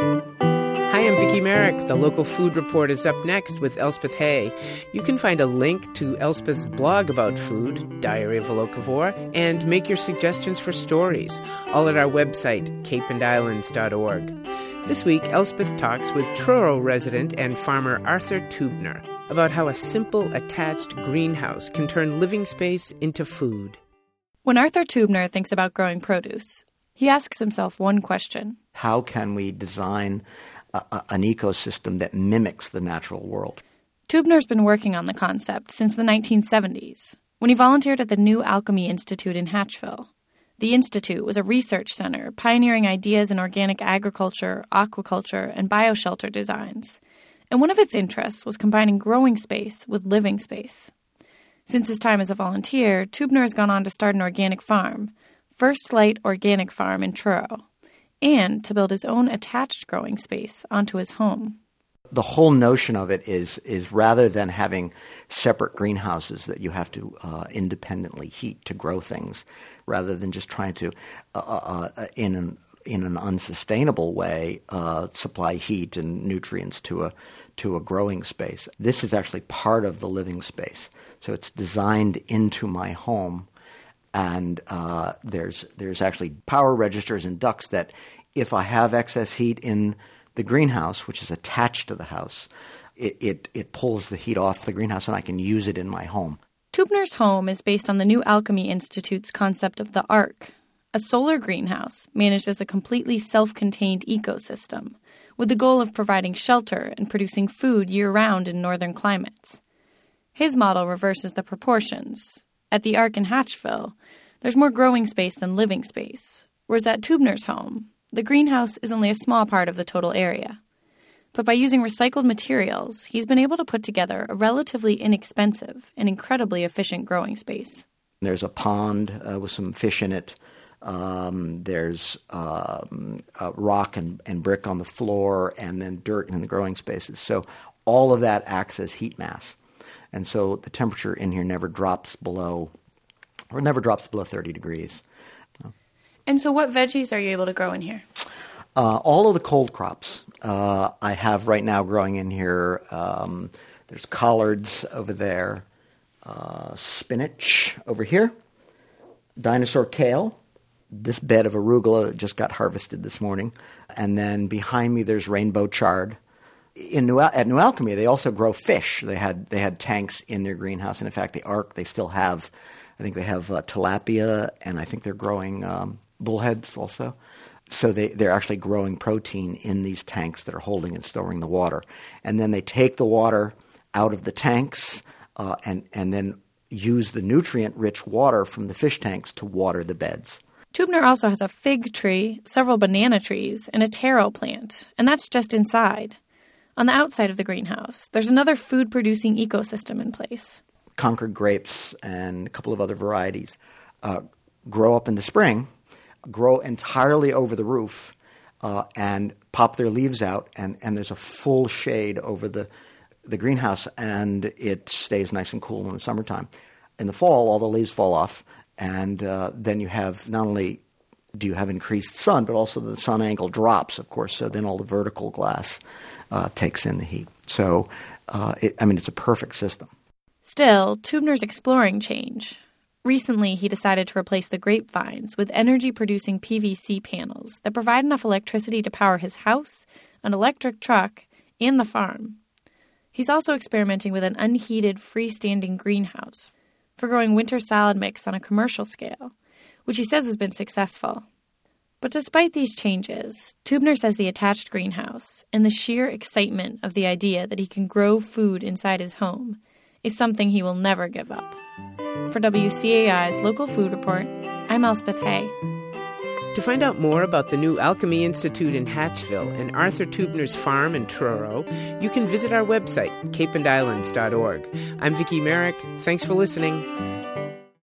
Hi, I'm Vicki Merrick. The Local Food Report is up next with Elspeth Hay. You can find a link to Elspeth's blog about food, Diary of a Locavore, and make your suggestions for stories, all at our website, capeandislands.org. This week, Elspeth talks with Truro resident and farmer Arthur Teubner about how a simple attached greenhouse can turn living space into food. When Arthur Teubner thinks about growing produce, he asks himself one question. How can we design an ecosystem that mimics the natural world? Teubner's been working on the concept since the 1970s, when he volunteered at the New Alchemy Institute in Hatchville. The institute was a research center pioneering ideas in organic agriculture, aquaculture, and bioshelter designs. And one of its interests was combining growing space with living space. Since his time as a volunteer, Teubner has gone on to start an organic farm, First Light Organic Farm in Truro, and to build his own attached growing space onto his home. The whole notion of it is rather than having separate greenhouses that you have to independently heat to grow things, rather than just trying to, in an unsustainable way, supply heat and nutrients to a growing space. This is actually part of the living space. So it's designed into my home. And there's actually power registers and ducts that if I have excess heat in the greenhouse, which is attached to the house, it pulls the heat off the greenhouse and I can use it in my home. Teubner's home is based on the New Alchemy Institute's concept of the Ark, a solar greenhouse managed as a completely self-contained ecosystem, with the goal of providing shelter and producing food year-round in northern climates. His model reverses the proportions. At the Ark in Hatchville, there's more growing space than living space, whereas at Teubner's home, the greenhouse is only a small part of the total area. But by using recycled materials, he's been able to put together a relatively inexpensive and incredibly efficient growing space. There's a pond with some fish in it. There's rock and brick on the floor, and then dirt in the growing spaces. So all of that acts as heat mass. And so the temperature in here never drops below 30 degrees. And so what veggies are you able to grow in here? All of the cold crops I have right now growing in here. There's collards over there, spinach over here, dinosaur kale. This bed of arugula just got harvested this morning. And then behind me there's rainbow chard. At New Alchemy, they also grow fish. They had tanks in their greenhouse, and in fact, the Ark they still have. I think they have tilapia, and I think they're growing bullheads also. So they're actually growing protein in these tanks that are holding and storing the water, and then they take the water out of the tanks and then use the nutrient-rich water from the fish tanks to water the beds. Teubner also has a fig tree, several banana trees, and a taro plant, and that's just inside. On the outside of the greenhouse, there's another food-producing ecosystem in place. Concord grapes and a couple of other varieties grow up in the spring, grow entirely over the roof, and pop their leaves out, and there's a full shade over the greenhouse, and it stays nice and cool in the summertime. In the fall, all the leaves fall off, and then you have not only do you have increased sun, but also the sun angle drops, of course, so then all the vertical glass takes in the heat. So, it's a perfect system. Still, Teubner's exploring change. Recently, he decided to replace the grapevines with energy-producing PVC panels that provide enough electricity to power his house, an electric truck, and the farm. He's also experimenting with an unheated, freestanding greenhouse for growing winter salad mix on a commercial scale, which he says has been successful. But despite these changes, Teubner says the attached greenhouse and the sheer excitement of the idea that he can grow food inside his home is something he will never give up. For WCAI's Local Food Report, I'm Elspeth Hay. To find out more about the New Alchemy Institute in Hatchville and Arthur Teubner's farm in Truro, you can visit our website, capeandislands.org. I'm Vicki Merrick. Thanks for listening.